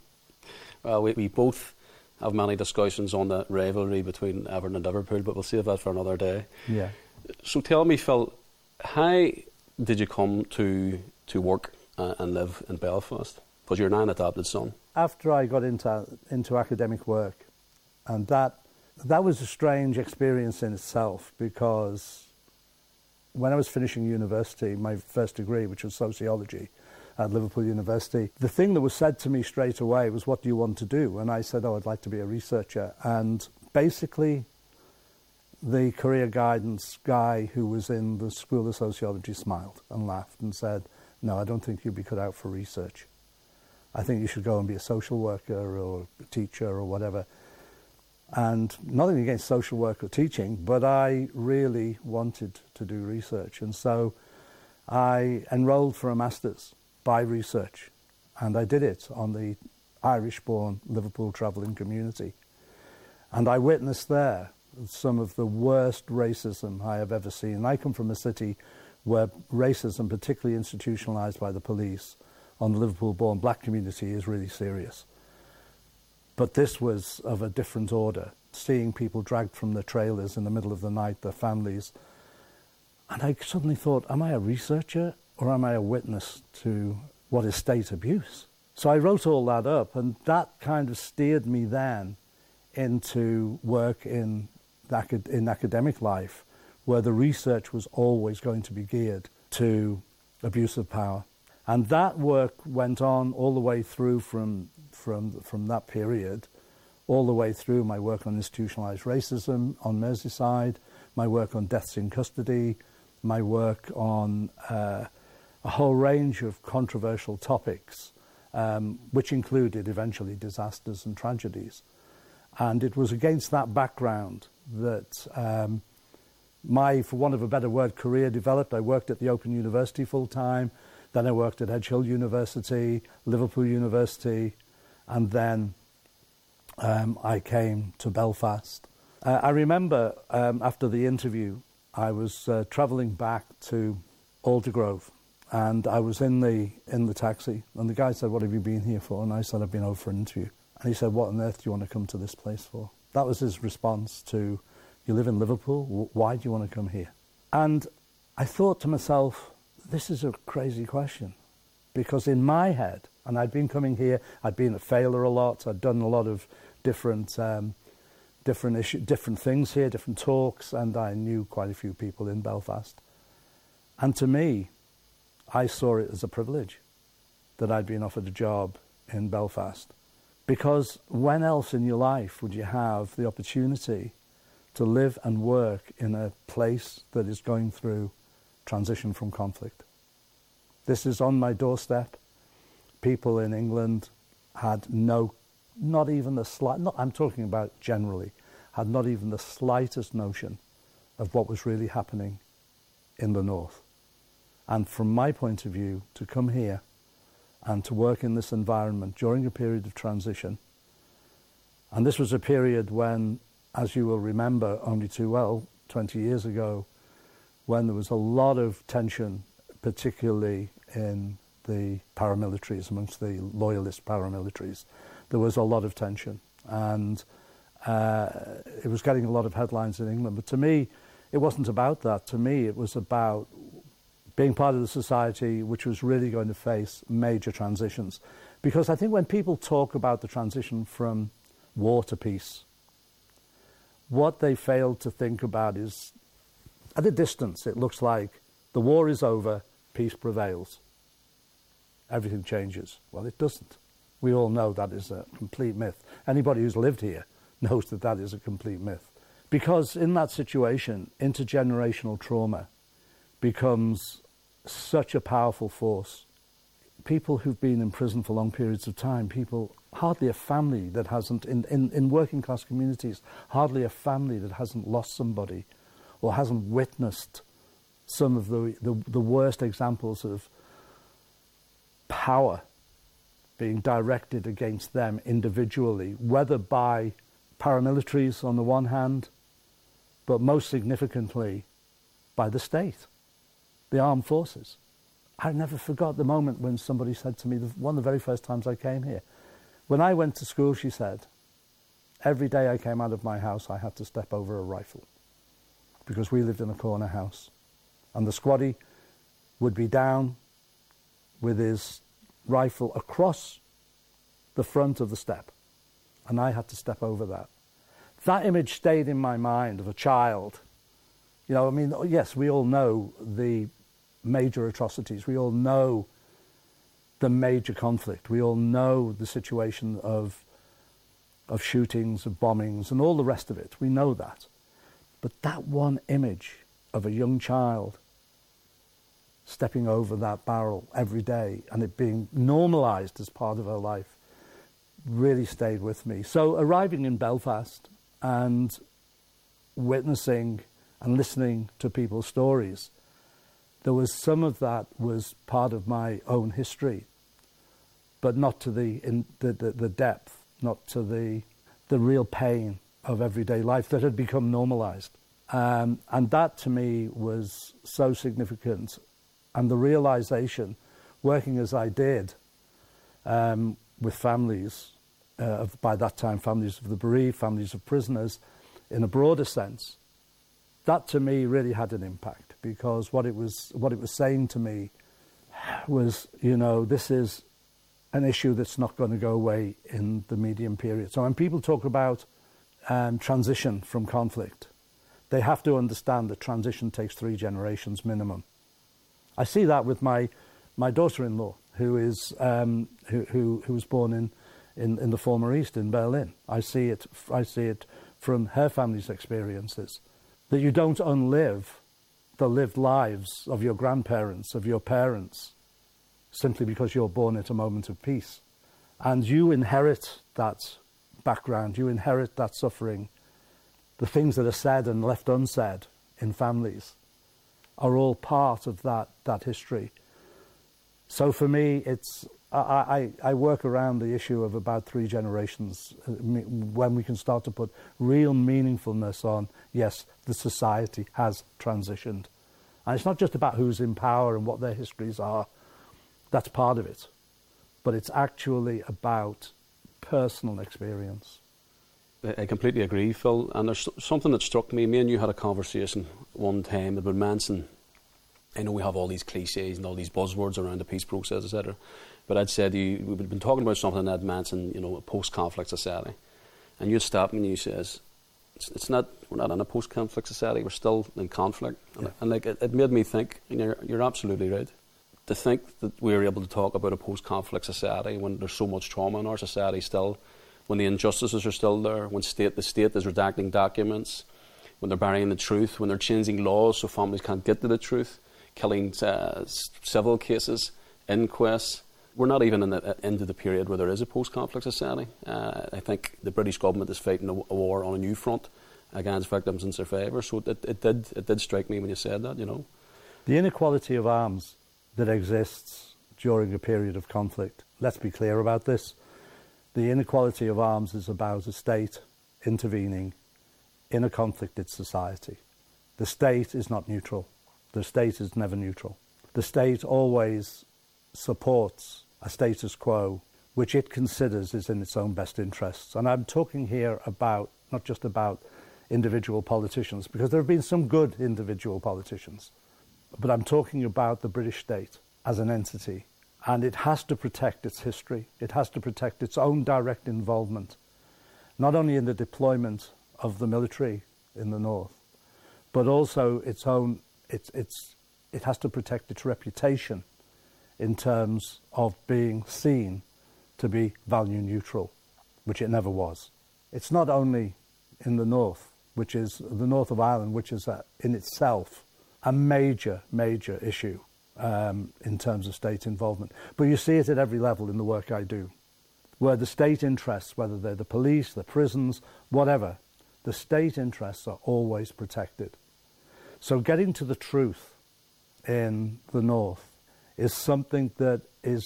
Well, we both have many discussions on the rivalry between Everton and Liverpool, but we'll save that for another day. Yeah. So tell me, Phil, how did you come to work and live in Belfast? Because you're now an adopted son. After I got into academic work, and that was a strange experience in itself, because when I was finishing university, my first degree, which was sociology at Liverpool University, the thing that was said to me straight away was, what do you want to do? And I said, I'd like to be a researcher. And basically, the career guidance guy who was in the School of Sociology smiled and laughed and said, no, I don't think you'd be cut out for research. I think you should go and be a social worker or a teacher or whatever. And nothing against social work or teaching, but I really wanted to do research. And so I enrolled for a master's by research, and I did it on the Irish-born Liverpool travelling community. And I witnessed there some of the worst racism I have ever seen. I come from a city where racism, particularly institutionalised by the police on the Liverpool-born black community, is really serious. But this was of a different order, seeing people dragged from their trailers in the middle of the night, their families. And I suddenly thought, am I a researcher or am I a witness to what is state abuse? So I wrote all that up, and that kind of steered me then into work in academic life, where the research was always going to be geared to abuse of power. And that work went on all the way through from that period, all the way through my work on institutionalised racism on Merseyside, my work on deaths in custody, my work on a whole range of controversial topics, which included eventually disasters and tragedies. And it was against that background that my, for want of a better word, career developed. I worked at the Open University full-time, then I worked at Edge Hill University, Liverpool University, and then I came to Belfast. I remember after the interview, I was travelling back to Aldergrove, and I was in the taxi, and the guy said, what have you been here for? And I said, I've been over for an interview. And he said, what on earth do you want to come to this place for? That was his response to, you live in Liverpool, why do you want to come here? And I thought to myself, this is a crazy question, because in my head, and I'd been coming here, I'd been at Failure a lot, I'd done a lot of different things here, different talks, and I knew quite a few people in Belfast. And to me, I saw it as a privilege that I'd been offered a job in Belfast. Because when else in your life would you have the opportunity to live and work in a place that is going through transition from conflict? This is on my doorstep. people in England had not even the slight, I'm talking about generally, had not even the slightest notion of what was really happening in the north. And from my point of view, to come here and to work in this environment during a period of transition, and this was a period when, as you will remember only too well, 20 years ago, when there was a lot of tension, particularly in the paramilitaries, amongst the loyalist paramilitaries. There was a lot of tension, and it was getting a lot of headlines in England. But to me, it wasn't about that. To me, it was about being part of the society which was really going to face major transitions. Because I think when people talk about the transition from war to peace, what they fail to think about is, at a distance, it looks like the war is over, peace prevails. Everything changes. Well, it doesn't. We all know that is a complete myth. Anybody who's lived here knows that that is a complete myth. Because in that situation, intergenerational trauma becomes such a powerful force. People who've been in prison for long periods of time, hardly a family that hasn't, in working class communities, hardly a family that hasn't lost somebody or hasn't witnessed some of the worst examples of power being directed against them individually, whether by paramilitaries on the one hand, but most significantly by the state, the armed forces. I never forgot the moment when somebody said to me, one of the very first times I came here, when I went to school, she said, every day I came out of my house, I had to step over a rifle because we lived in a corner house. And the squaddy would be down with his rifle across the front of the step, and I had to step over that. That image stayed in my mind of a child. You know, I mean, yes, we all know the major atrocities. We all know the major conflict. We all know the situation of shootings, of bombings, and all the rest of it. We know that. But that one image of a young child stepping over that barrel every day and it being normalised as part of her life really stayed with me. So arriving in Belfast and witnessing and listening to people's stories, there was some of that was part of my own history, but not to the depth, not to the real pain of everyday life that had become normalised. And that to me was so significant. And the realisation, working as I did with families, by that time families of the bereaved, families of prisoners, in a broader sense, that to me really had an impact, because what it was saying to me was, you know, this is an issue that's not going to go away in the medium period. So when people talk about transition from conflict, they have to understand that transition takes 3 generations minimum. I see that with my daughter-in-law, who was born in the former East, in Berlin. I see it from her family's experiences, that you don't unlive the lived lives of your grandparents, of your parents, simply because you're born at a moment of peace. And you inherit that background, you inherit that suffering. The things that are said and left unsaid in families are all part of that history. So for me, I work around the issue of about 3 generations when we can start to put real meaningfulness on, yes, the society has transitioned. And it's not just about who's in power and what their histories are. That's part of it. But it's actually about personal experience. I completely agree, Phil. And there's something that struck me. Me and you had a conversation one time about Manson. I know we have all these cliches and all these buzzwords around the peace process, etc. But I'd said to you, we've been talking about something that Manson, you know, a post-conflict society. And you stopped me and you says, we're not in a post-conflict society, we're still in conflict. Yeah. And like, it made me think, and you're absolutely right, to think that we're able to talk about a post-conflict society when there's so much trauma in our society still, when the injustices are still there, when the state is redacting documents, when they're burying the truth, when they're changing laws so families can't get to the truth, killing civil cases, inquests, We're not even into the period where there is a post-conflict society. I think the British government is fighting a war on a new front against victims and survivors. So it did strike me when you said that, you know. The inequality of arms that exists during a period of conflict, let's be clear about this. The inequality of arms is about a state intervening in a conflicted society. The state is not neutral. The state is never neutral. The state always supports a status quo which it considers is in its own best interests. And I'm talking here about, not just about individual politicians, because there have been some good individual politicians, but I'm talking about the British state as an entity. And it has to protect its history. It has to protect its own direct involvement, not only in the deployment of the military in the north, but also its own. It has to protect its reputation in terms of being seen to be value neutral, which it never was. It's not only in the north, which is the north of Ireland, which is in itself a major issue. In terms of state involvement. But you see it at every level in the work I do, where the state interests, whether they're the police, the prisons, whatever, the state interests are always protected. So getting to the truth in the north is something that is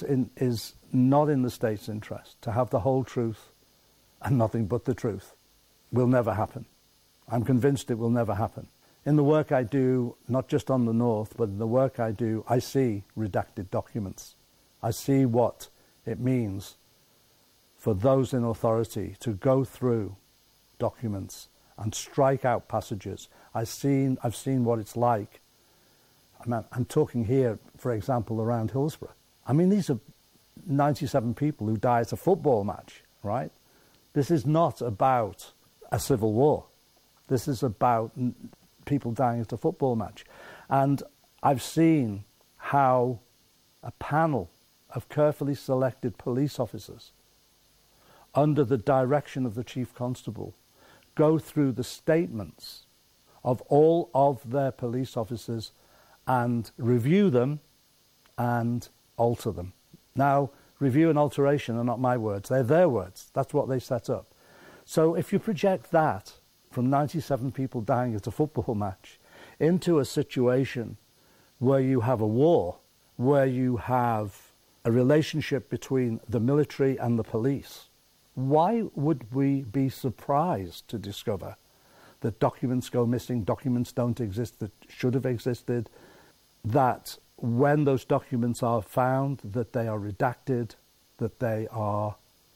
not in the state's interest. To have the whole truth and nothing but the truth will never happen. I'm convinced it will never happen. In the work I do, not just on the north, but in the work I do, I see redacted documents. I see what it means for those in authority to go through documents and strike out passages. I've seen what it's like. I'm talking here, for example, around Hillsborough. I mean, these are 97 people who die at a football match, right? This is not about a civil war. This is about people dying at a football match. And I've seen how a panel of carefully selected police officers under the direction of the chief constable go through the statements of all of their police officers and review them and alter them. Now, review and alteration are not my words, they're their words. That's what they set up. So if you project that from 97 people dying at a football match into a situation where you have a war, where you have a relationship between the military and the police, why would we be surprised to discover that documents go missing, documents don't exist that should have existed, that when those documents are found, that they are redacted, that they are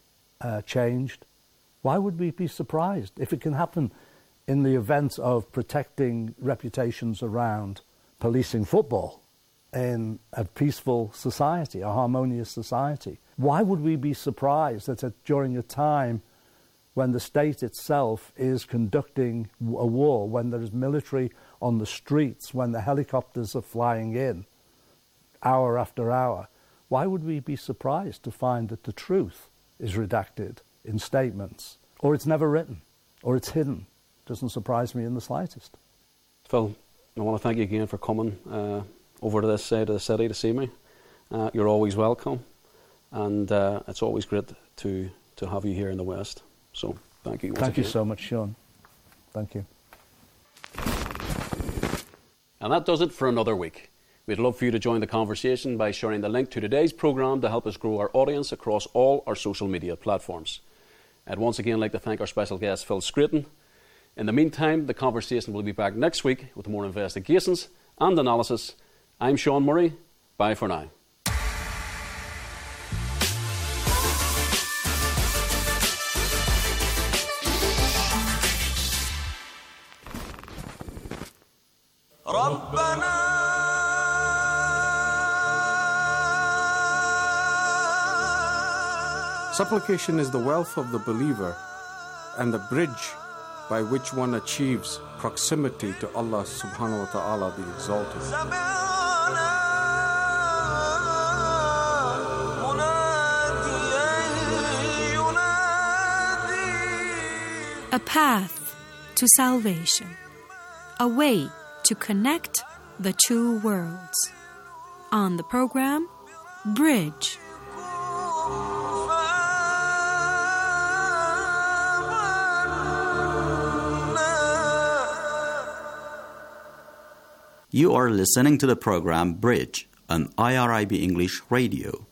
changed? Why would we be surprised? If it can happen in the event of protecting reputations around policing football in a peaceful society, a harmonious society, why would we be surprised that during a time when the state itself is conducting a war, when there is military on the streets, when the helicopters are flying in hour after hour, why would we be surprised to find that the truth is redacted in statements, or it's never written, or it's hidden? Doesn't surprise me in the slightest. Phil, I want to thank you again for coming over to this side of the city to see me. You're always welcome, and it's always great to have you here in the West. So thank you. Thank you so much, Sean. Thank you. And that does it for another week. We'd love for you to join the conversation by sharing the link to today's programme to help us grow our audience across all our social media platforms. I'd once again like to thank our special guest, Phil Scraton. In the meantime, the conversation will be back next week with more investigations and analysis. I'm Sean Murray. Bye for now. Supplication is the wealth of the believer and the bridge by which one achieves proximity to Allah subhanahu wa ta'ala the Exalted. A path to salvation, a way to connect the two worlds. On the program, Bridge. You are listening to the program Bridge on IRIB English Radio.